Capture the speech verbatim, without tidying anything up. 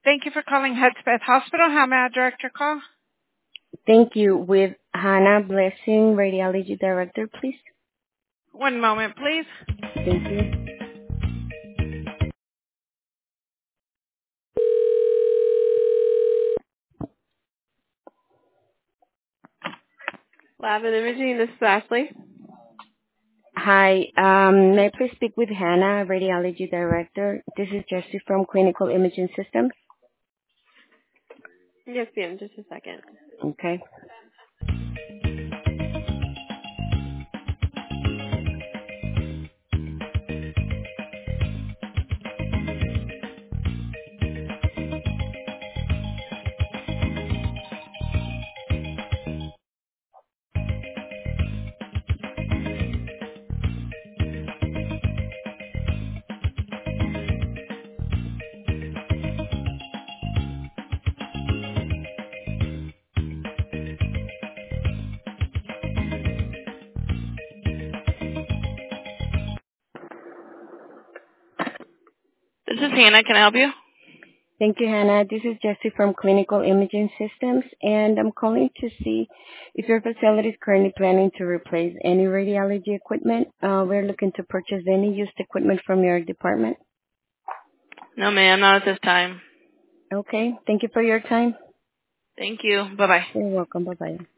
Thank you for calling Hudspeth Hospital. How may I direct your call? Thank you. With Hannah Blessing, Radiology Director, please. One moment, please. Thank you. Lab and Imaging, this is Ashley. Hi. Um, may I please speak with Hannah, Radiology Director? This is Jessie from Clinical Imaging Systems. Yes, ma'am, just a second. Okay. This is Hannah. Can I help you? Thank you, Hannah. This is Jessie from Clinical Imaging Systems, and I'm calling to see if your facility is currently planning to replace any radiology equipment. Uh, we're looking to purchase any used equipment from your department. No, ma'am, not at this time. Okay. Thank you for your time. Thank you. Bye-bye. You're welcome. Bye-bye.